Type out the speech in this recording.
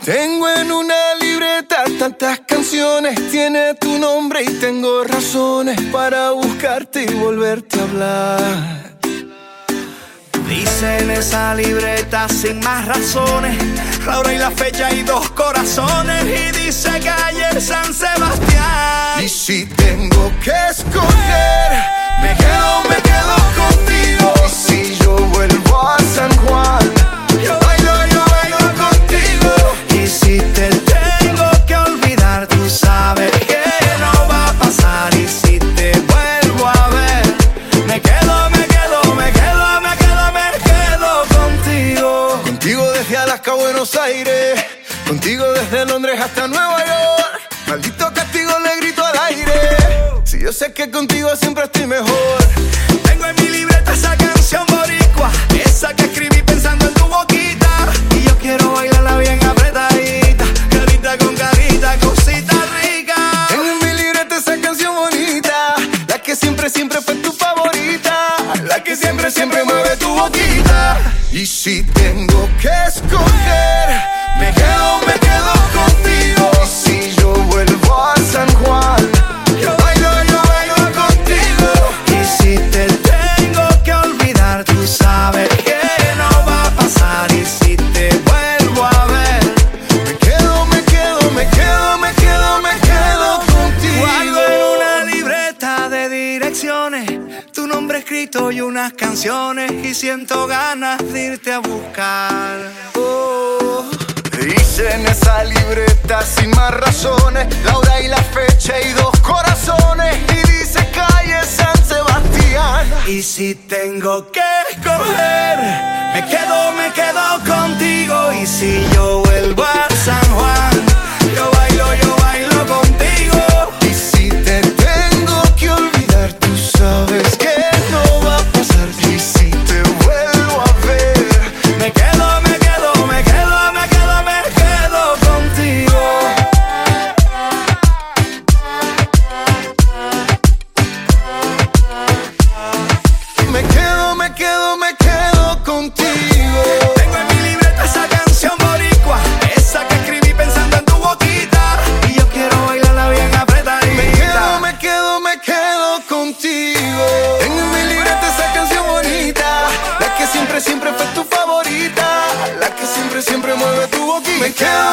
Tengo en una libreta tantas canciones, tiene tu nombre y tengo razones para buscarte y volverte a hablar. Dice en esa libreta sin más razones, la hora y la fecha y 2 corazones. Y dice calle San Sebastián. Y si tengo que escoger, me quedo contigo. Y si yo vuelvo a San Juan, yo bailo contigo. Y si te tengo que olvidar, tú sabes que no va a pasar. Y si te vuelvo a ver, me quedo contigo. Contigo desde Alaska a Buenos Aires, contigo desde Londres hasta Nueva York. Maldito castigo le grito al aire, si yo sé que contigo siempre estoy mejor. Tengo en mi libreta esa canción boricua, esa que escribí pensando en tu boquita. Y yo quiero bailarla bien apretadita, carita con carita, cosita rica. Tengo en mi libreta esa canción bonita, la que siempre fue tu favorita, la que siempre mueve tu boquita. Y si tengo que escoger, me quedo contigo. Y si yo vuelvo a San Juan, yo bailo contigo. Y si te tengo que olvidar, tú sabes que no va a pasar. Y si te vuelvo a ver, me quedo contigo. Guardo en una libreta de direcciones tu nombre escrito y unas canciones, y siento ganas de irte a buscar. Dice en esa libreta sin más razones, la hora y la fecha y 2 corazones. Y dice calle San Sebastián. Y si tengo que escoger, me quedo contigo. Y si yo vuelvo a San Juan, yo bailo contigo. Y si te tengo que olvidar, tú sabes que no va a pasar. Y si te vuelvo a ver, me quedo contigo. me quedo contigo. Tengo en mi libreta esa canción boricua, esa que escribí pensando en tu boquita. Y yo quiero bailarla bien apretadita. Me quedo contigo. Tengo en mi libreta esa canción bonita, la que siempre fue tu favorita, la que siempre mueve tu boquita. Me quedo